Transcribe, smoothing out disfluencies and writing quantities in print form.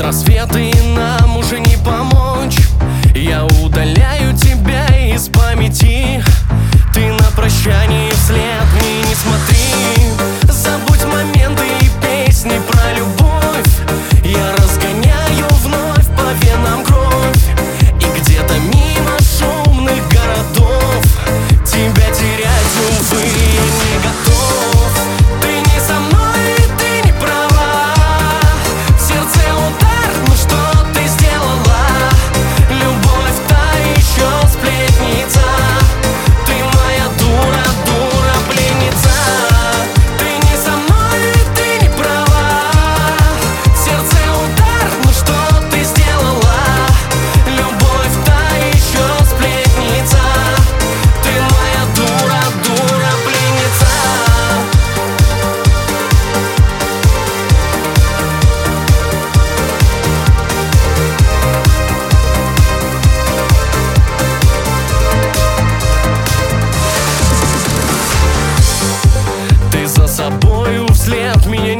рассвета, и нам уже не помочь. Я удаляю тебя из памяти. Ты на прощание вслед мне не смотри. Забудь моменты и песни про любовь. Я разгоняю вновь по венам кровь. И где-то мимо шумных городов тебя терять, увы, я не готов. Ты не со мной, ты не права. В сердце удар, ну что ты сделала? Любовь та еще сплетница. Ты моя дура, дура, пленница. Ты не со мной, ты не права. В сердце удар, ну что ты сделала? Любовь та еще сплетница. Ты моя дура, дура, пленница. Ты за собою вслед меня